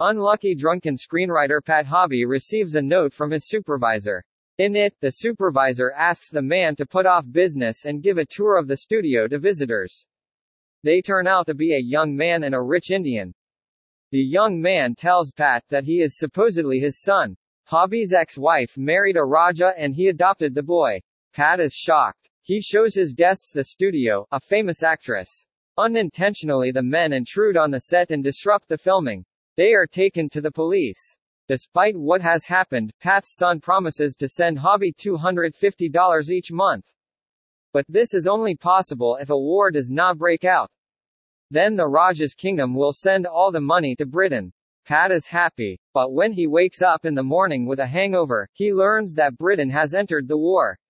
Unlucky drunken screenwriter Pat Hobby receives a note from his supervisor. In it, the supervisor asks the man to put off business and give a tour of the studio to visitors. They turn out to be a young man and a rich Indian. The young man tells Pat that he is supposedly his son. Hobby's ex-wife married a Raja and he adopted the boy. Pat is shocked. He shows his guests the studio, a famous actress. Unintentionally, the men intrude on the set and disrupt the filming. They are taken to the police. Despite what has happened, Pat's son promises to send Hobby $250 each month. But this is only possible if a war does not break out. Then the Raja's kingdom will send all the money to Britain. Pat is happy. But when he wakes up in the morning with a hangover, he learns that Britain has entered the war.